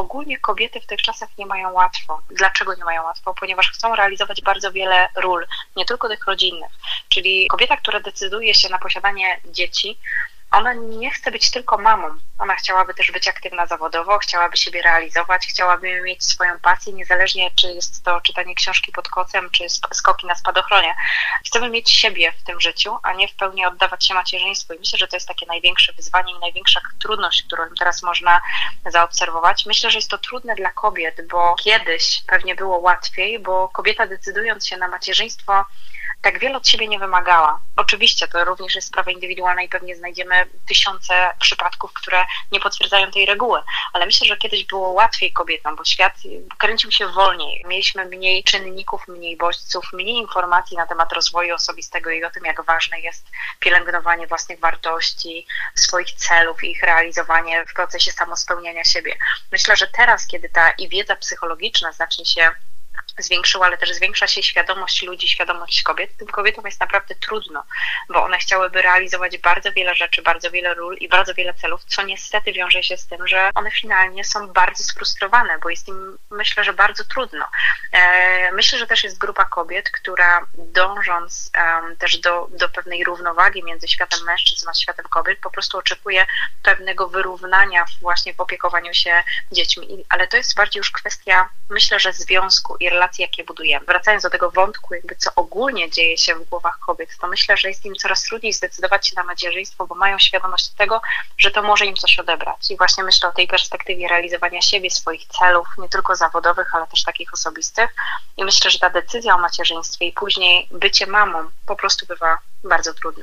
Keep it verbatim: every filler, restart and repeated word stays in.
ogólnie kobiety w tych czasach nie mają łatwo. Dlaczego nie mają łatwo? Ponieważ chcą realizować bardzo wiele ról, nie tylko tych rodzinnych. Czyli kobieta, która decyduje się na posiadanie dzieci, ona nie chce być tylko mamą. Ona chciałaby też być aktywna zawodowo, chciałaby siebie realizować, chciałaby mieć swoją pasję, niezależnie czy jest to czytanie książki pod kocem, czy skoki na spadochronie. Chcemy mieć siebie w tym życiu, a nie w pełni oddawać się macierzyństwu. I myślę, że to jest takie największe wyzwanie i największa trudność, którą teraz można zaobserwować. Myślę, że jest to trudne dla kobiet, bo kiedyś pewnie było łatwiej, bo kobieta decydując się na macierzyństwo tak wiele od siebie nie wymagała. Oczywiście to również jest sprawa indywidualna i pewnie znajdziemy tysiące przypadków, które nie potwierdzają tej reguły, ale myślę, że kiedyś było łatwiej kobietom, bo świat kręcił się wolniej. Mieliśmy mniej czynników, mniej bodźców, mniej informacji na temat rozwoju osobistego i o tym, jak ważne jest pielęgnowanie własnych wartości, swoich celów i ich realizowanie w procesie samospełniania siebie. Myślę, że teraz, kiedy ta i wiedza psychologiczna znacznie się zwiększyła, ale też zwiększa się świadomość ludzi, świadomość kobiet. Tym kobietom jest naprawdę trudno, bo one chciałyby realizować bardzo wiele rzeczy, bardzo wiele ról i bardzo wiele celów, co niestety wiąże się z tym, że one finalnie są bardzo sfrustrowane, bo jest im, myślę, że bardzo trudno. Myślę, że też jest grupa kobiet, która dążąc też do, do pewnej równowagi między światem mężczyzn a światem kobiet, po prostu oczekuje pewnego wyrównania właśnie w opiekowaniu się dziećmi. Ale to jest bardziej już kwestia, myślę, że związku i relacji, jakie budujemy. Wracając do tego wątku, jakby co ogólnie dzieje się w głowach kobiet, to myślę, że jest im coraz trudniej zdecydować się na macierzyństwo, bo mają świadomość tego, że to może im coś odebrać. I właśnie myślę o tej perspektywie realizowania siebie, swoich celów, nie tylko zawodowych, ale też takich osobistych. I myślę, że ta decyzja o macierzyństwie i później bycie mamą po prostu bywa bardzo trudne.